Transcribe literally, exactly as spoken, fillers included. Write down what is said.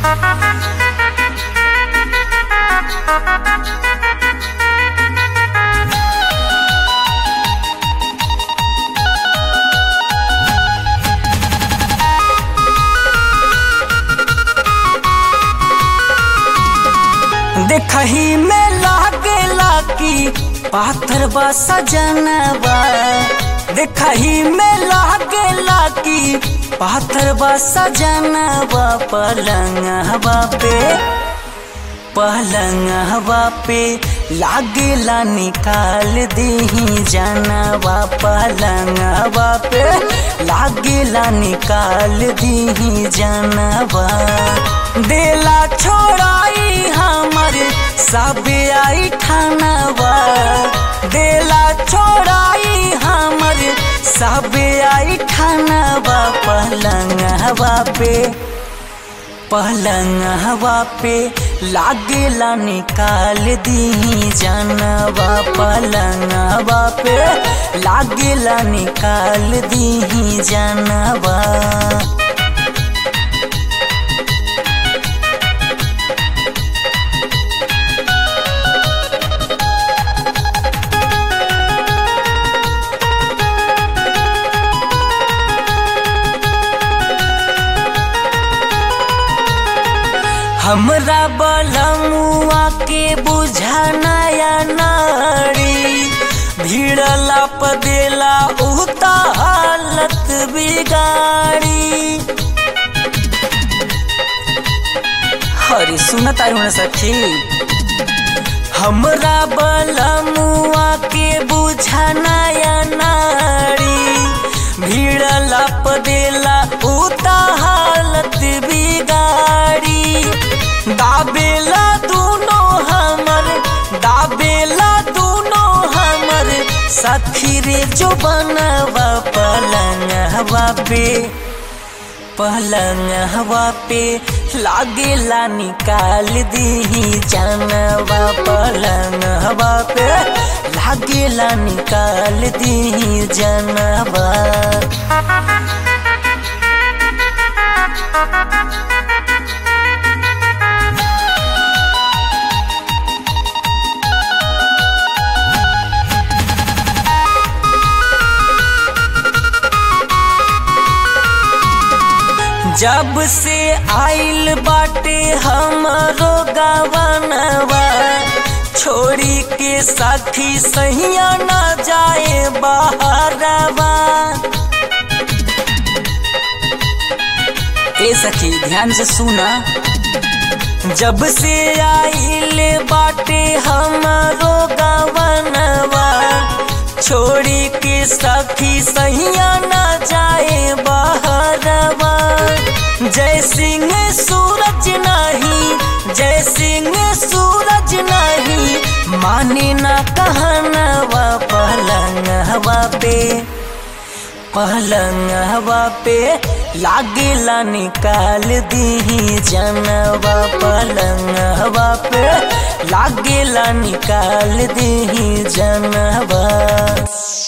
देखही में लागेला की पाथर बा सजनवा, देखही में लागेला की पाथर बा सजनवा। पलंगवा पे पलंगवा पे लागेला निकाल दीही जनवा, पलंगवा पे लागेला निकाल दीही जनवा। देला छोड़ाई हमर सब आई ठानवा, देला छोड़ाई हमर सब आई ठानवा। पलंगवा पे पलंगवा पे लागेला निकाल दीही जनवा, पलंगवा पे लागेला निकाल दीही जनवा। हमरा बलमुआ के बुझा नया नारी, भीड़ला पदेला उता हालत बिगाड़ी। हरी सुनत आई हूँ सखी, हमरा बलमुआ के बुझा नया नारी, भीड़ला पदेला उता हालत बिगाड़ी। दाबेला दूनो हमर दाबेला दूनो हमर सखी रे जो बनवा। पलंगवा पे पलंगवा पे लागेला निकाल दीही जनवा, पलंगवा पे लागेला निकाल दीही जनवा। जब से आइल बाटे हमरो गवनवा, छोड़ी के सखी सहिया ना जाए बाहरवा। ए सखी ध्यान से सुना, जब से आइल बाटे हमरो गवनवा, छोड़ी के सखी सहिया ना जाए बाहरवा। जय सिंह सूरज नहीं जय सिंह सूरज नहीं माने ना कहनवा। पलंगवा पे पलंगवा पे लागेला निकाल दीही जनवा, पलंगवा पे लागेला निकाल दीही जनवा।